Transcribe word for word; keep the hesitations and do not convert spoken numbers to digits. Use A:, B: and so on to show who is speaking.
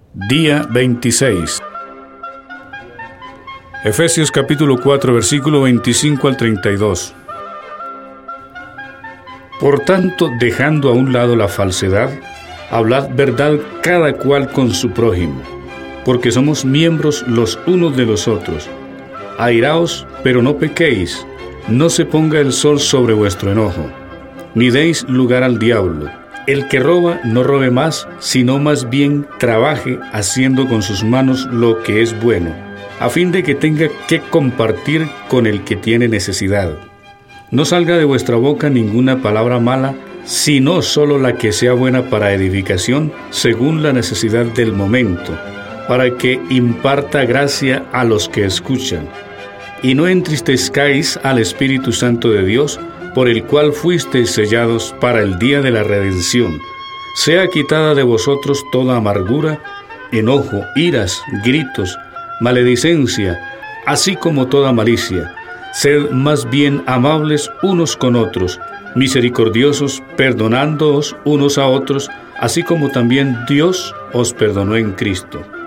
A: Día veintiséis. Efesios capítulo cuatro, versículo veinticinco al treinta y dos. Por tanto, dejando a un lado la falsedad, hablad verdad cada cual con su prójimo, porque somos miembros los unos de los otros. Airaos, pero no pequéis, no se ponga el sol sobre vuestro enojo, ni deis lugar al diablo. El que roba no robe más, sino más bien trabaje haciendo con sus manos lo que es bueno, a fin de que tenga que compartir con el que tiene necesidad. No salga de vuestra boca ninguna palabra mala, sino solo la que sea buena para edificación, según la necesidad del momento, para que imparta gracia a los que escuchan. Y no entristezcáis al Espíritu Santo de Dios, por el cual fuisteis sellados para el día de la redención. Sea quitada de vosotros toda amargura, enojo, iras, gritos, maledicencia, así como toda malicia. Sed más bien amables unos con otros, misericordiosos, perdonándoos unos a otros, así como también Dios os perdonó en Cristo.